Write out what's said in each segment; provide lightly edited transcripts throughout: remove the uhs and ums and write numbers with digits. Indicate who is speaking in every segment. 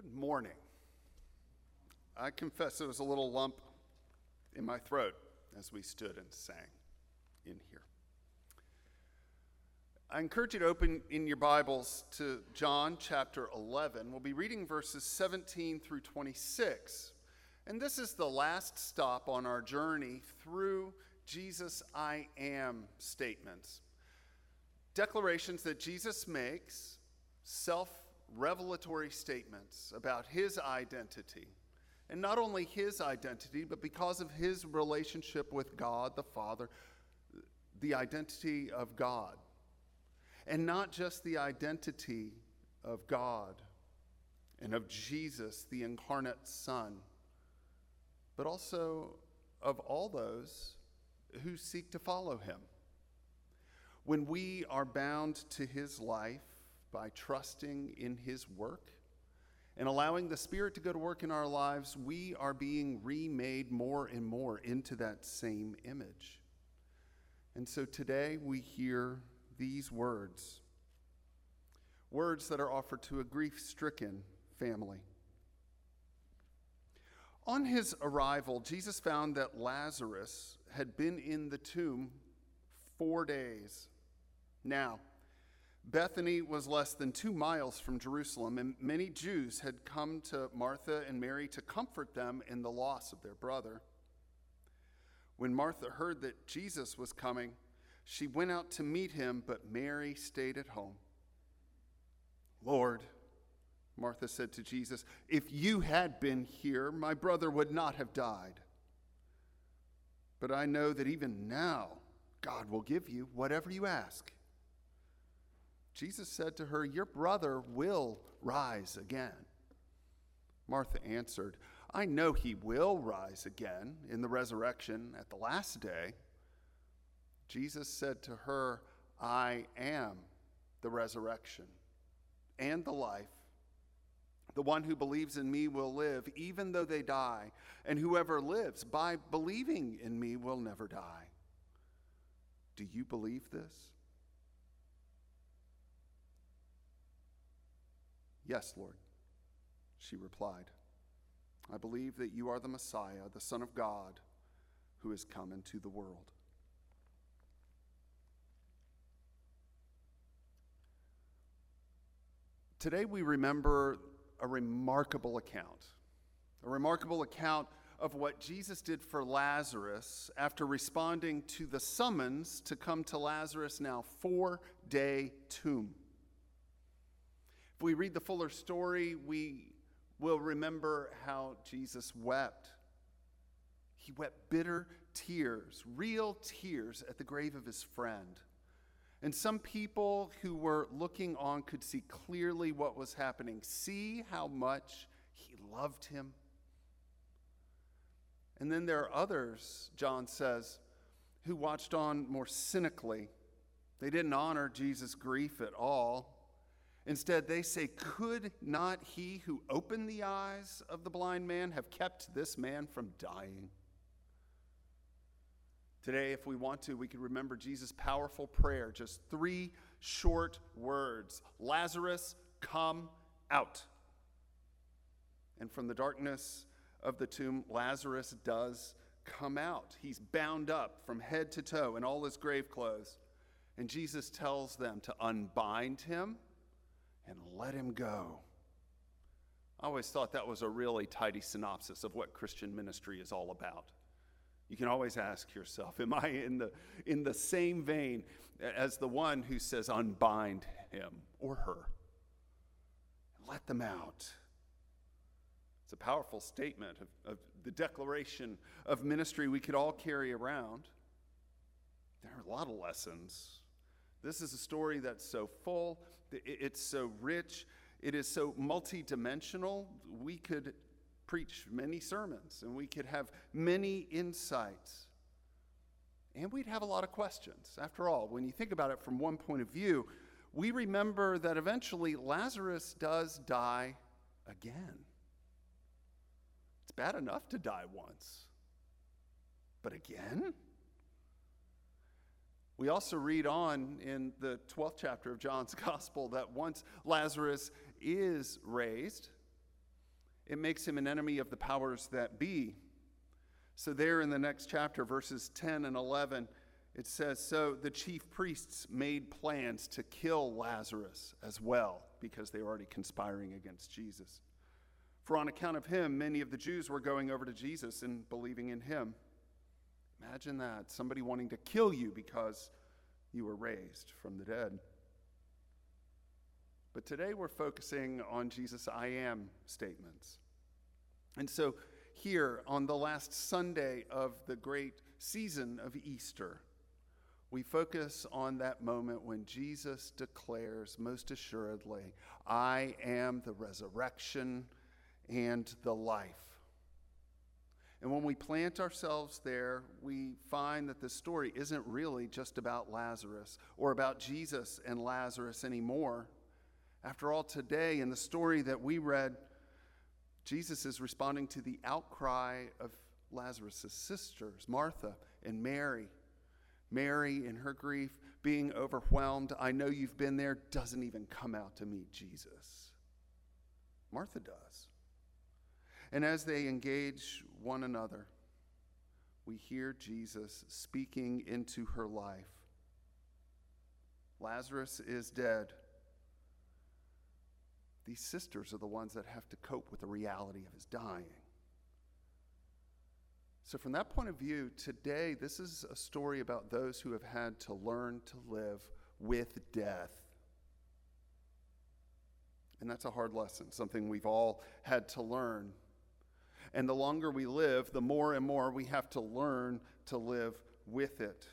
Speaker 1: Good morning. I confess there was a little lump in my throat as we stood and sang in here. I encourage you to open in your Bibles to John chapter 11. We'll be reading verses 17 through 26. And this is the last stop on our journey through Jesus' I am statements. Declarations that Jesus makes, self-revelatory statements about his identity. And not only his identity, but because of his relationship with God the Father, the identity of God. And not just the identity of God and of Jesus, the incarnate Son, but also of all those who seek to follow him. When we are bound to his life by trusting in his work and allowing the Spirit to go to work in our lives, we are being remade more and more into that same image. And so today we hear these words that are offered to a grief-stricken family. On his arrival, Jesus found that Lazarus had been in the tomb 4 days. Now, Bethany was less than 2 miles from Jerusalem, and many Jews had come to Martha and Mary to comfort them in the loss of their brother. When Martha heard that Jesus was coming, she went out to meet him, but Mary stayed at home. "Lord," Martha said to Jesus, "if you had been here, my brother would not have died. But I know that even now God will give you whatever you ask." Jesus said to her, "Your brother will rise again." Martha answered, "I know he will rise again in the resurrection at the last day." Jesus said to her, "I am the resurrection and the life. The one who believes in me will live, even though they die, and whoever lives by believing in me will never die. Do you believe this?" "Yes, Lord," she replied. "I believe that you are the Messiah, the Son of God, who has come into the world." Today we remember a remarkable account of what Jesus did for Lazarus after responding to the summons to come to Lazarus' now 4-day tomb. If we read the fuller story, we will remember how Jesus wept. He wept bitter tears, real tears at the grave of his friend. And some people who were looking on could see clearly what was happening, see how much he loved him. And then there are others, John says, who watched on more cynically. They didn't honor Jesus' grief at all. Instead, they say, "Could not he who opened the eyes of the blind man have kept this man from dying?" Today, if we want to, we can remember Jesus' powerful prayer, just 3 short words: "Lazarus, come out." And from the darkness of the tomb, Lazarus does come out. He's bound up from head to toe in all his grave clothes. And Jesus tells them to unbind him and let him go. I always thought that was a really tidy synopsis of what Christian ministry is all about. You can always ask yourself, am I in the same vein as the one who says unbind him or her? Let them out. It's a powerful statement of the declaration of ministry we could all carry around. There are a lot of lessons. This is a story that's so full, it's so rich, it is so multidimensional. We could preach many sermons and we could have many insights. And we'd have a lot of questions. After all, when you think about it from one point of view, we remember that eventually Lazarus does die again. It's bad enough to die once, but again? We also read on in the 12th chapter of John's Gospel that once Lazarus is raised, it makes him an enemy of the powers that be. So there in the next chapter, verses 10 and 11, it says, so the chief priests made plans to kill Lazarus as well, because they were already conspiring against Jesus. For on account of him, many of the Jews were going over to Jesus and believing in him. Imagine that, somebody wanting to kill you because you were raised from the dead. But today we're focusing on Jesus' I am statements. And so here on the last Sunday of the great season of Easter, we focus on that moment when Jesus declares most assuredly, I am the resurrection and the life. And when we plant ourselves there, we find that the story isn't really just about Lazarus or about Jesus and Lazarus anymore. After all, today in the story that we read, Jesus is responding to the outcry of Lazarus' sisters, Martha and Mary. Mary, in her grief, being overwhelmed, I know you've been there, doesn't even come out to meet Jesus. Martha does. And as they engage one another, we hear Jesus speaking into her life. Lazarus is dead. These sisters are the ones that have to cope with the reality of his dying. So from that point of view, today, this is a story about those who have had to learn to live with death. And that's a hard lesson, something we've all had to learn. And the longer we live, the more and more we have to learn to live with it.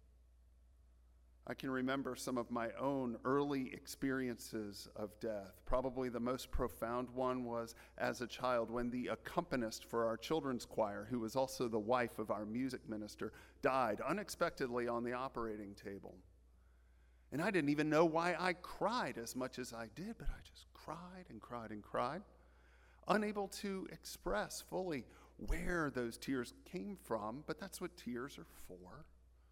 Speaker 1: I can remember some of my own early experiences of death. Probably the most profound one was as a child when the accompanist for our children's choir, who was also the wife of our music minister, died unexpectedly on the operating table. And I didn't even know why I cried as much as I did, but I just cried and cried and cried, unable to express fully where those tears came from, but that's what tears are for.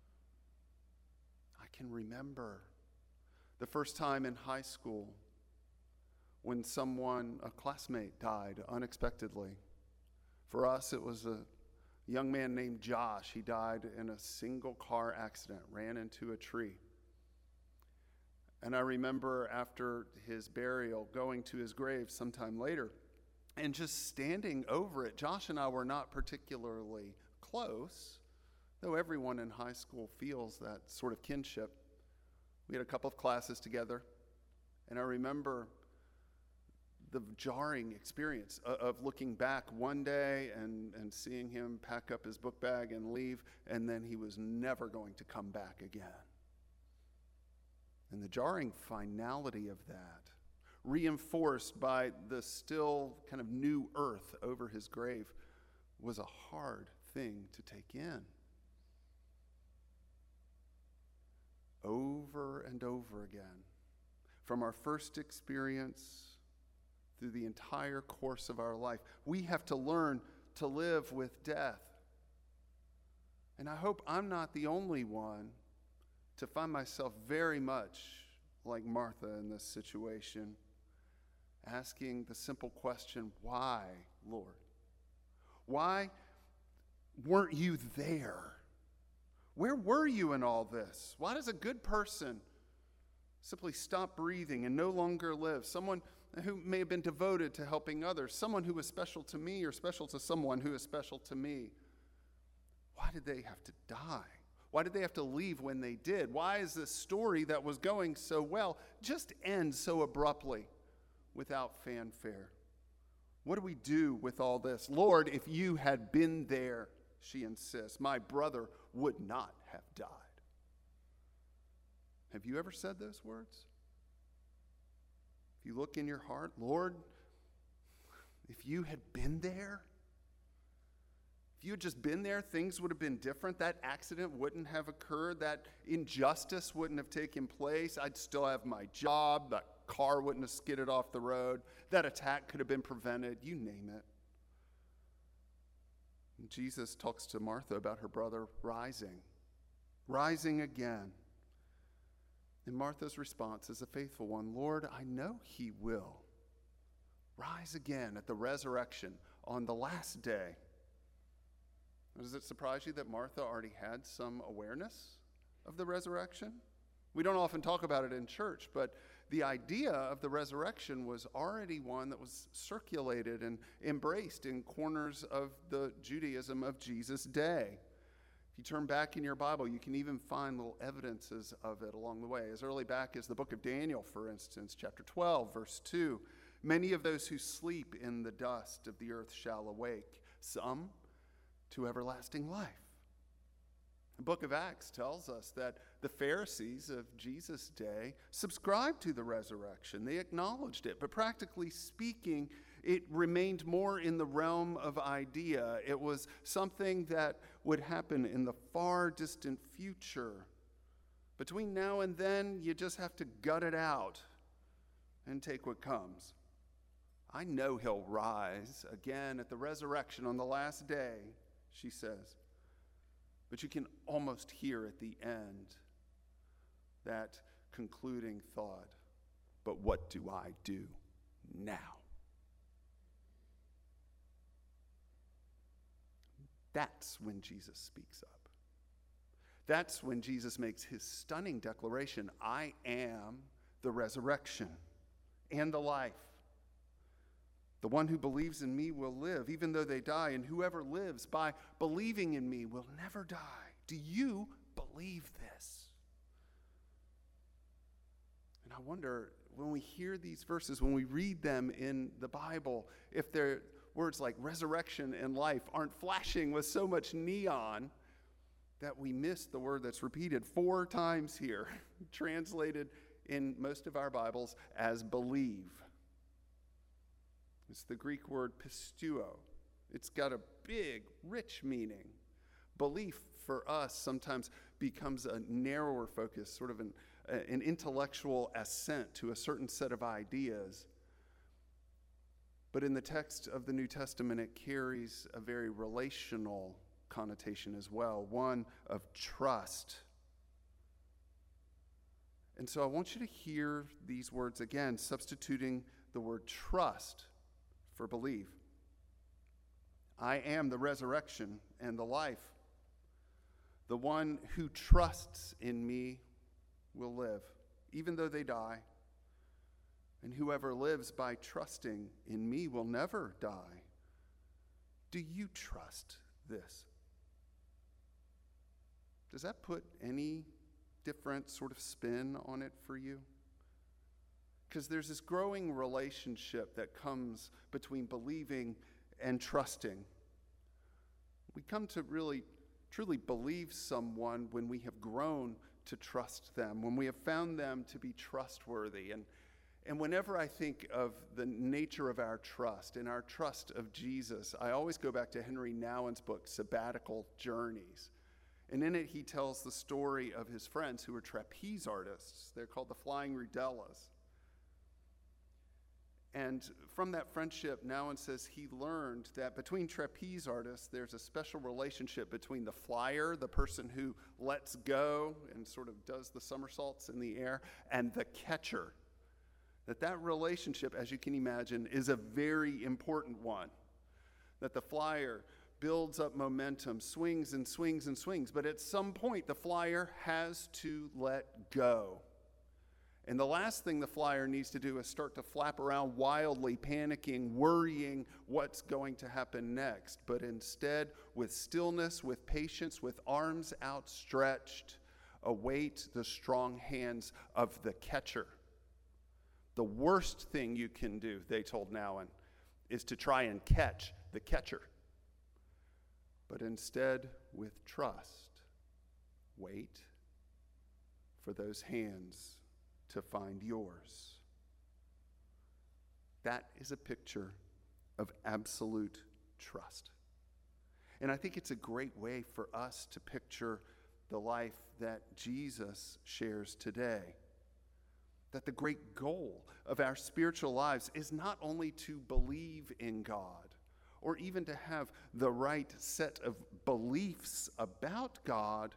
Speaker 1: I can remember the first time in high school when a classmate, died unexpectedly. For us, it was a young man named Josh. He died in a single car accident, ran into a tree. And I remember after his burial, going to his grave sometime later and just standing over it. Josh and I were not particularly close, though everyone in high school feels that sort of kinship. We had a couple of classes together, and I remember the jarring experience of looking back one day and seeing him pack up his book bag and leave, and then he was never going to come back again. And the jarring finality of that, reinforced by the still kind of new earth over his grave, was a hard thing to take in. Over and over again, from our first experience through the entire course of our life, we have to learn to live with death. And I hope I'm not the only one to find myself very much like Martha in this situation, asking the simple question, why, Lord? Why weren't you there? Where were you in all this? Why does a good person simply stop breathing and no longer live? Someone who may have been devoted to helping others, someone who was special to me or special to someone who is special to me. Why did they have to die? Why did they have to leave when they did? Why is this story that was going so well just end so abruptly without fanfare? What do we do with all this? Lord, if you had been there, she insists, my brother would not have died. Have you ever said those words? If you look in your heart, Lord, if you had been there, if you had just been there, things would have been different. That accident wouldn't have occurred. That injustice wouldn't have taken place. I'd still have my job. That car wouldn't have skidded off the road. That attack could have been prevented. You name it. And Jesus talks to Martha about her brother rising again. And Martha's response is a faithful one. Lord, I know he will rise again at the resurrection on the last day. Does it surprise you that Martha already had some awareness of the resurrection? We don't often talk about it in church, but the idea of the resurrection was already one that was circulated and embraced in corners of the Judaism of Jesus' day. If you turn back in your Bible, you can even find little evidences of it along the way. As early back as the book of Daniel, for instance, chapter 12, verse 2, many of those who sleep in the dust of the earth shall awake, some to everlasting life. The book of Acts tells us that the Pharisees of Jesus' day subscribed to the resurrection. They acknowledged it, but practically speaking, it remained more in the realm of idea. It was something that would happen in the far distant future. Between now and then, you just have to gut it out and take what comes. I know he'll rise again at the resurrection on the last day, she says. But you can almost hear at the end that concluding thought, but what do I do now? That's when Jesus speaks up. That's when Jesus makes his stunning declaration, I am the resurrection and the life. The one who believes in me will live, even though they die, and whoever lives by believing in me will never die. Do you believe this? And I wonder, when we hear these verses, when we read them in the Bible, if their words like resurrection and life aren't flashing with so much neon that we miss the word that's repeated 4 times here, translated in most of our Bibles as believe. It's the Greek word pisteuo. It's got a big, rich meaning. Belief for us sometimes becomes a narrower focus, sort of an intellectual assent to a certain set of ideas. But in the text of the New Testament, it carries a very relational connotation as well, one of trust. And so I want you to hear these words again, substituting the word trust for believe. I am the resurrection and the life. The one who trusts in me will live, even though they die. And whoever lives by trusting in me will never die. Do you trust this? Does that put any different sort of spin on it for you? Because there's this growing relationship that comes between believing and trusting. We come to really, truly believe someone when we have grown to trust them, when we have found them to be trustworthy. And whenever I think of the nature of our trust and our trust of Jesus, I always go back to Henry Nouwen's book, Sabbatical Journeys. And in it, he tells the story of his friends who were trapeze artists. They're called the Flying Rudellas. And from that friendship, Nouwen says he learned that between trapeze artists, there's a special relationship between the flyer, the person who lets go and sort of does the somersaults in the air, and the catcher. That relationship, as you can imagine, is a very important one. That the flyer builds up momentum, swings and swings and swings, but at some point the flyer has to let go. And the last thing the flyer needs to do is start to flap around wildly, panicking, worrying what's going to happen next. But instead, with stillness, with patience, with arms outstretched, await the strong hands of the catcher. The worst thing you can do, they told Nouwen, is to try and catch the catcher. But instead, with trust, wait for those hands to find yours. That is a picture of absolute trust. And I think it's a great way for us to picture the life that Jesus shares today. That the great goal of our spiritual lives is not only to believe in God, or even to have the right set of beliefs about God,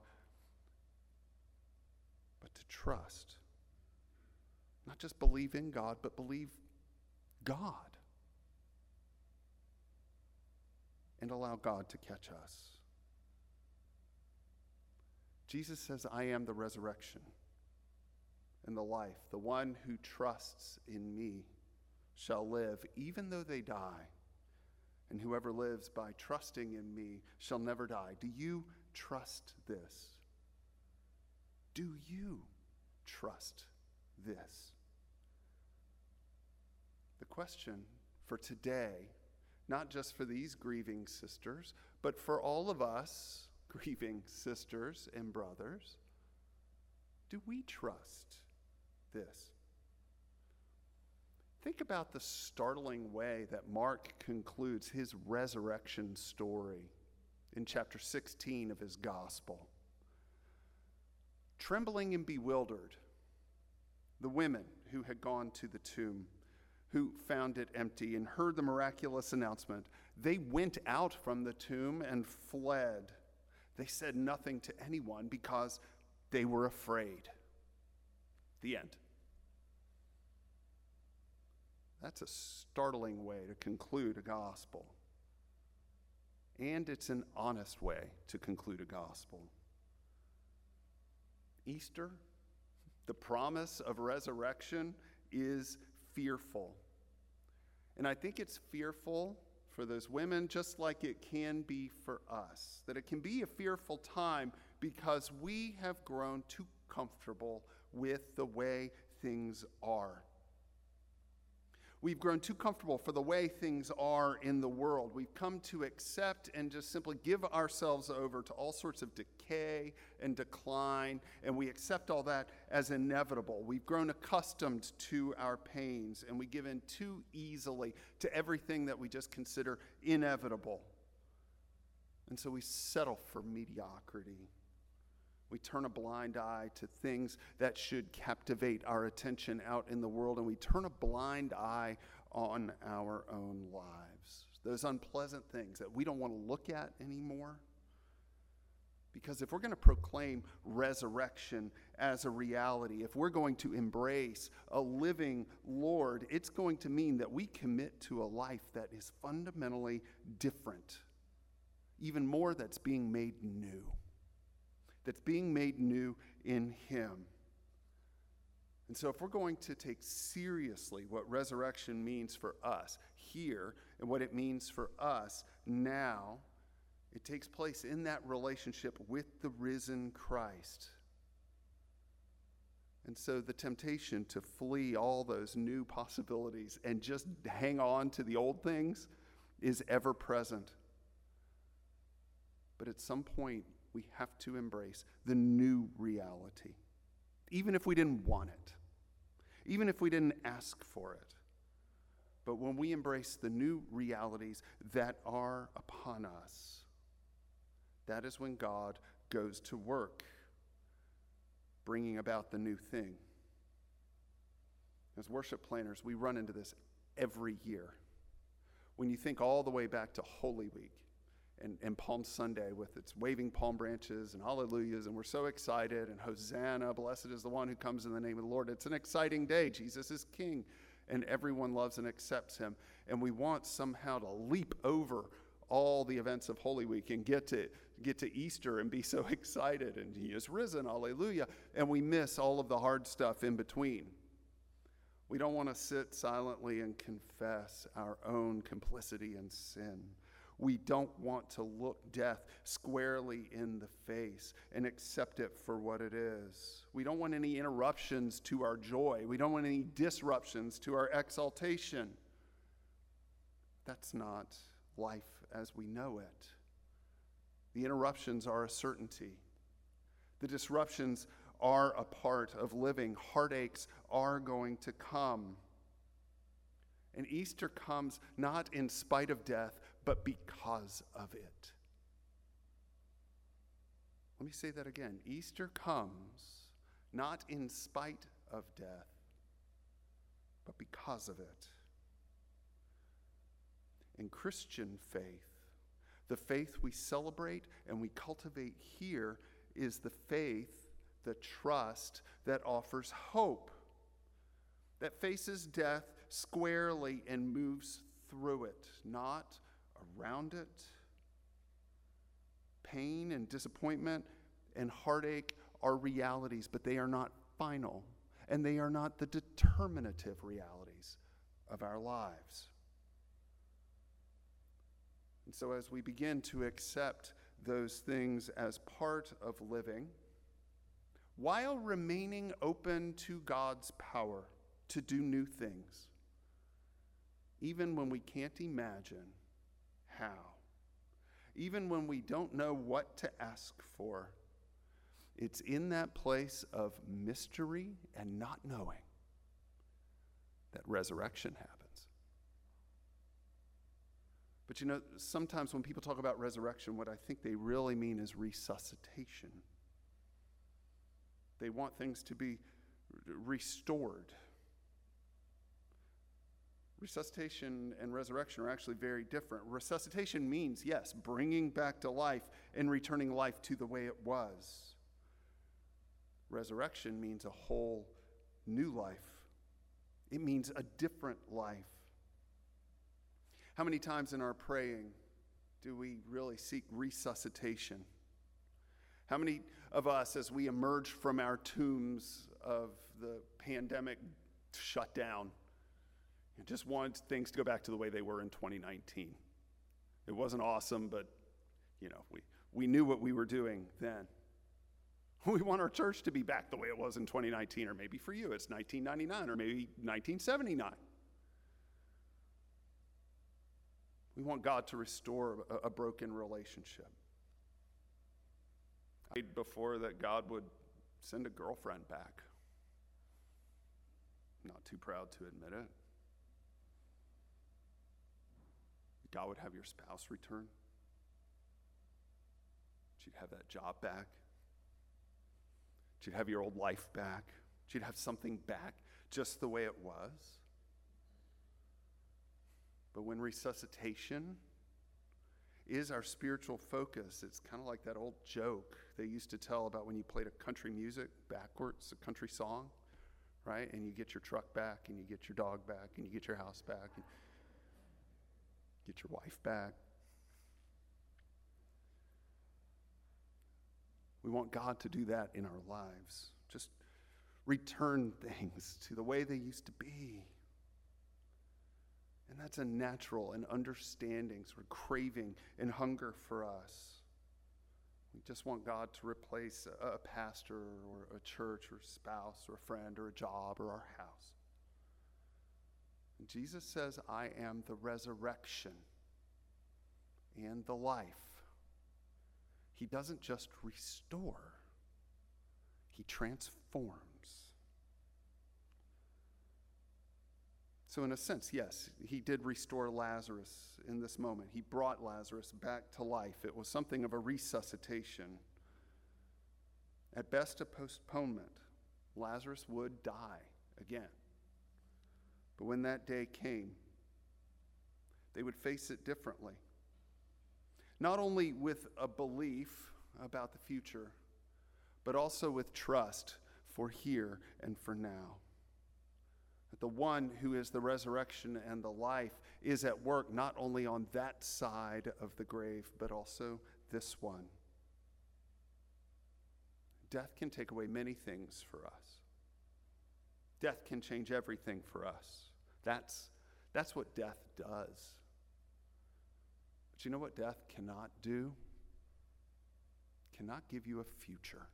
Speaker 1: but to trust. Not just believe in God, but believe God. and allow God to catch us. Jesus says, I am the resurrection and the life. The one who trusts in me shall live, even though they die. And whoever lives by trusting in me shall never die. Do you trust this? Do you trust this? The question for today, not just for these grieving sisters, but for all of us grieving sisters and brothers, do we trust this? Think about the startling way that Mark concludes his resurrection story in chapter 16 of his gospel. Trembling and bewildered, the women who had gone to the tomb, who found it empty and heard the miraculous announcement, they went out from the tomb and fled. They said nothing to anyone because they were afraid. The end. That's a startling way to conclude a gospel. And it's an honest way to conclude a gospel. Easter, the promise of resurrection, is fearful. And I think it's fearful for those women just like it can be for us. That it can be a fearful time because we have grown too comfortable with the way things are. We've grown too comfortable for the way things are in the world. We've come to accept and just simply give ourselves over to all sorts of decay and decline, and we accept all that as inevitable. We've grown accustomed to our pains, and we give in too easily to everything that we just consider inevitable. And so we settle for mediocrity. We turn a blind eye to things that should captivate our attention out in the world, and we turn a blind eye on our own lives. Those unpleasant things that we don't want to look at anymore. Because if we're going to proclaim resurrection as a reality, if we're going to embrace a living Lord, it's going to mean that we commit to a life that is fundamentally different. Even more, that's being made new. That's being made new in Him. And so if we're going to take seriously what resurrection means for us here and what it means for us now, it takes place in that relationship with the risen Christ. And so the temptation to flee all those new possibilities and just hang on to the old things is ever present. But at some point, we have to embrace the new reality, even if we didn't want it, even if we didn't ask for it. But when we embrace the new realities that are upon us, that is when God goes to work, bringing about the new thing. As worship planners, we run into this every year. When you think all the way back to Holy Week, and Palm Sunday with its waving palm branches and hallelujahs, and we're so excited, and Hosanna, blessed is the one who comes in the name of the Lord. It's an exciting day. Jesus is King, and everyone loves and accepts Him. And we want somehow to leap over all the events of Holy Week and get to Easter and be so excited, and He is risen, hallelujah, and we miss all of the hard stuff in between. We don't want to sit silently and confess our own complicity in sin. We don't want to look death squarely in the face and accept it for what it is. We don't want any interruptions to our joy. We don't want any disruptions to our exaltation. That's not life as we know it. The interruptions are a certainty. The disruptions are a part of living. Heartaches are going to come. And Easter comes not in spite of death, but because of it. Let me say that again. Easter comes not in spite of death, but because of it. In Christian faith, the faith we celebrate and we cultivate here is the faith, the trust that offers hope, that faces death squarely and moves through it, not around it, Pain and disappointment and heartache are realities, but they are not final, and they are not the determinative realities of our lives. And so as we begin to accept those things as part of living, while remaining open to God's power to do new things, even when we can't imagine how, even when we don't know what to ask for, it's in that place of mystery and not knowing that resurrection happens. But you know, sometimes when people talk about resurrection, what I think they really mean is resuscitation. They want things to be restored. Resuscitation and resurrection are actually very different. Resuscitation means, yes, bringing back to life and returning life to the way it was. Resurrection means a whole new life. It means a different life. How many times in our praying do we really seek resuscitation? How many of us, as we emerge from our tombs of the pandemic shutdown, just want things to go back to the way they were in 2019? It wasn't awesome, but we knew what we were doing then. We want our church to be back the way it was in 2019, or maybe for you it's 1999, or maybe 1979. We want God to restore a broken relationship. I prayed before that God would send a girlfriend back. Not too proud to admit it. God would have your spouse return. You'd have that job back. You'd have your old life back. You'd have something back just the way it was. But when resuscitation is our spiritual focus, it's kind of like that old joke they used to tell about when you played a country music backwards, a country song, right? And you get your truck back, and you get your dog back, and you get your house back, and get your wife back. We want God to do that in our lives. Just return things to the way they used to be. And that's a natural and understanding sort of craving and hunger for us. We just want God to replace a pastor or a church or a spouse or a friend or a job or our house. And Jesus says, I am the resurrection and the life. He doesn't just restore, he transforms. So in a sense, yes, he did restore Lazarus in this moment. He brought Lazarus back to life. It was something of a resuscitation. At best, a postponement. Lazarus would die again. But when that day came, they would face it differently. Not only with a belief about the future, but also with trust for here and for now. That the one who is the resurrection and the life is at work not only on that side of the grave, but also this one. Death can take away many things for us. Death can change everything for us. That's what death does. But you know what death cannot do? Cannot give you a future.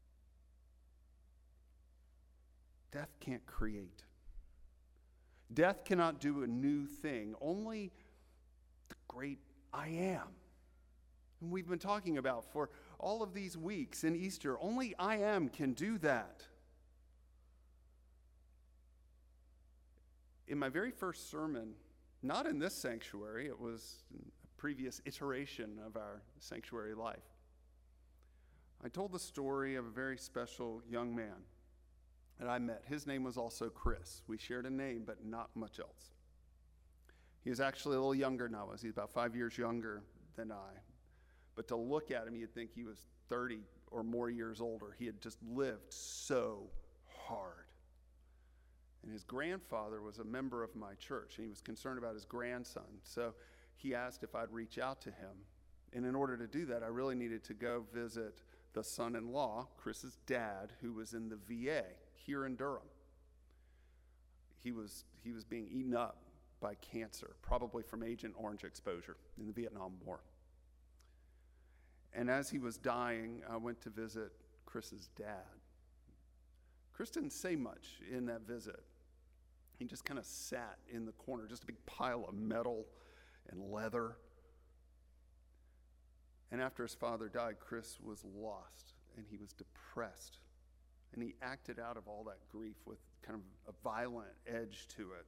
Speaker 1: Death can't create. Death cannot do a new thing. Only the great I am. And we've been talking about for all of these weeks in Easter. Only I am can do that. In my very first sermon, not in this sanctuary, it was a previous iteration of our sanctuary life, I told the story of a very special young man that I met. His name was also Chris. We shared a name, but not much else. He was actually a little younger than I was. He's about 5 years younger than I. But to look at him, you'd think he was 30 or more years older. He had just lived so hard. And his grandfather was a member of my church, and he was concerned about his grandson. So he asked if I'd reach out to him And in order to do that, I really needed to go visit the son-in-law, Chris's dad, who was in the VA here in Durham. He was being eaten up by cancer, probably from Agent Orange exposure in the Vietnam War. And as he was dying, I went to visit Chris's dad. Chris didn't say much in that visit. He just kind of sat in the corner, just a big pile of metal and leather. And after his father died, Chris was lost and he was depressed. And he acted out of all that grief with kind of a violent edge to it.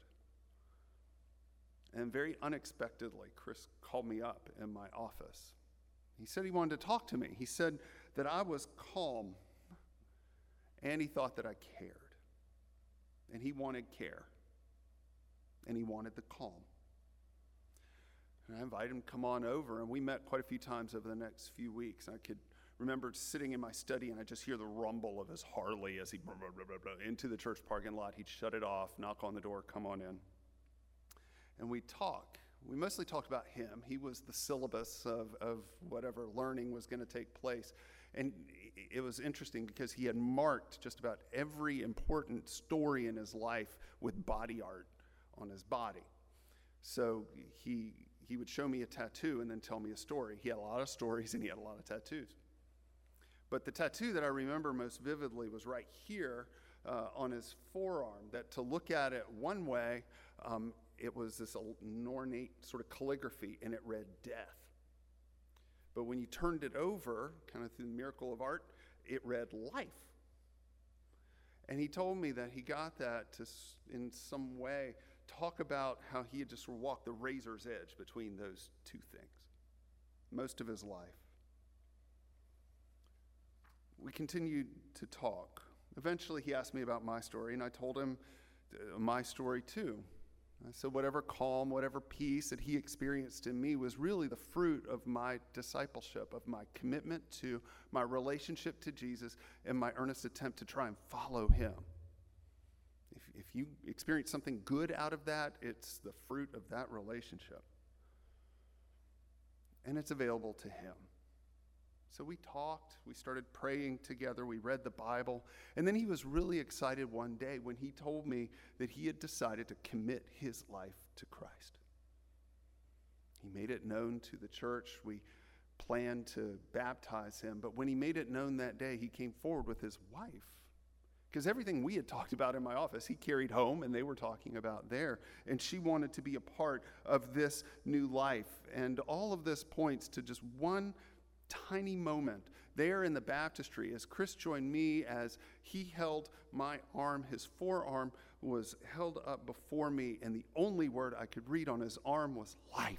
Speaker 1: And very unexpectedly, Chris called me up in my office. He said he wanted to talk to me. He said that I was calm and he thought that I cared. And he wanted care. And he wanted the calm. And I invited him to come on over, and we met quite a few times over the next few weeks. I could remember sitting in my study, and I just hear the rumble of his Harley as he into the church parking lot. He'd shut it off, knock on the door, come on in. And we'd talk. We mostly talked about him. He was the syllabus of whatever learning was going to take place. And it was interesting because he had marked just about every important story in his life with body art on his body. So he would show me a tattoo and then tell me a story. He had a lot of stories and he had a lot of tattoos. But the tattoo that I remember most vividly was right here on his forearm, that to look at it one way, it was this ornate sort of calligraphy, and it read death. But when you turned it over, kind of through the miracle of art, it read life. And he told me that he got that to, in some way, talk about how he had just sort of walked the razor's edge between those two things most of his life. We continued to talk. Eventually, he asked me about my story, and I told him my story too. I said whatever calm, whatever peace that he experienced in me was really the fruit of my discipleship, of my commitment to my relationship to Jesus, and my earnest attempt to try and follow him. If you experience something good out of that, it's the fruit of that relationship. And it's available to him. So we talked, we started praying together, we read the Bible, and then he was really excited one day when he told me that he had decided to commit his life to Christ. He made it known to the church. We planned to baptize him, but when he made it known that day, he came forward with his wife. Because everything we had talked about in my office, he carried home and they were talking about there. And she wanted to be a part of this new life. And all of this points to just one tiny moment there in the baptistry as Chris joined me, as he held my arm. His forearm was held up before me, and the only word I could read on his arm was life.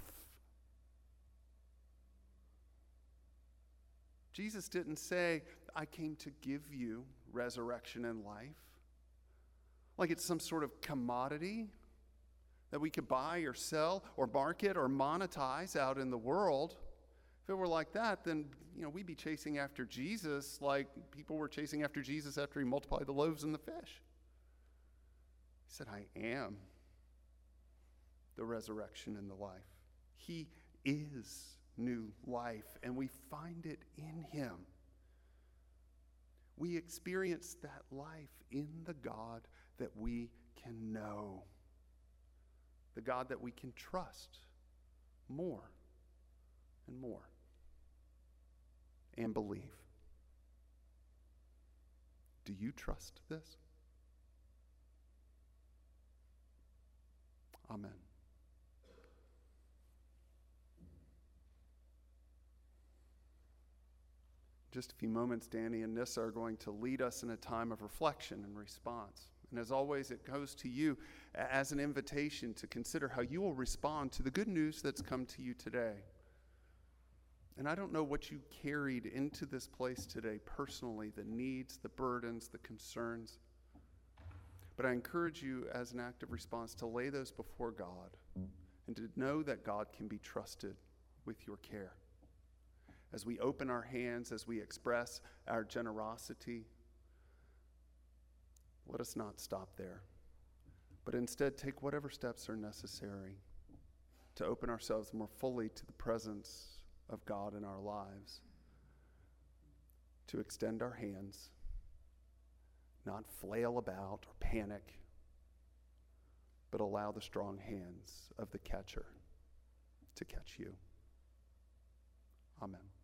Speaker 1: Jesus didn't say, I came to give you resurrection and life, like it's some sort of commodity that we could buy or sell or market or monetize out in the world. If it were like that, then we'd be chasing after Jesus like people were chasing after Jesus after he multiplied the loaves and the fish. He said, I am the resurrection and the life. He is new life, and we find it in him. We experience that life in the God that we can know, the God that we can trust more and more and believe. Do you trust this? Amen. Just a few moments, Danny and Nissa are going to lead us in a time of reflection and response. And as always, it goes to you as an invitation to consider how you will respond to the good news that's come to you today. And I don't know what you carried into this place today personally, the needs, the burdens, the concerns. But I encourage you as an act of response to lay those before God and to know that God can be trusted with your care. As we open our hands, as we express our generosity, let us not stop there, but instead take whatever steps are necessary to open ourselves more fully to the presence of God in our lives, to extend our hands, not flail about or panic, but allow the strong hands of the catcher to catch you. Amen.